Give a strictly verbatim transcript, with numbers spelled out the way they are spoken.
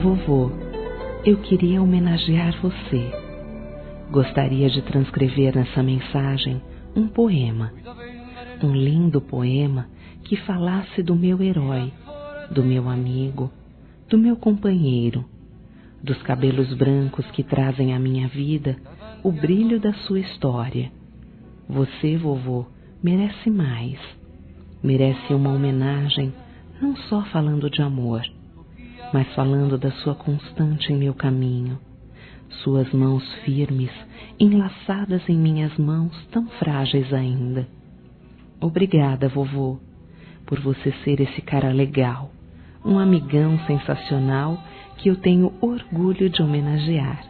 Vovô, eu queria homenagear você. Gostaria de transcrever nessa mensagem um poema, um lindo poema que falasse do meu herói, do meu amigo, do meu companheiro, dos cabelos brancos que trazem à minha vida o brilho da sua história. Você, vovô, merece mais. Merece uma homenagem, não só falando de amor, mas falando da sua constante em meu caminho, suas mãos firmes, enlaçadas em minhas mãos tão frágeis ainda. Obrigada, vovô, por você ser esse cara legal, um amigão sensacional que eu tenho orgulho de homenagear.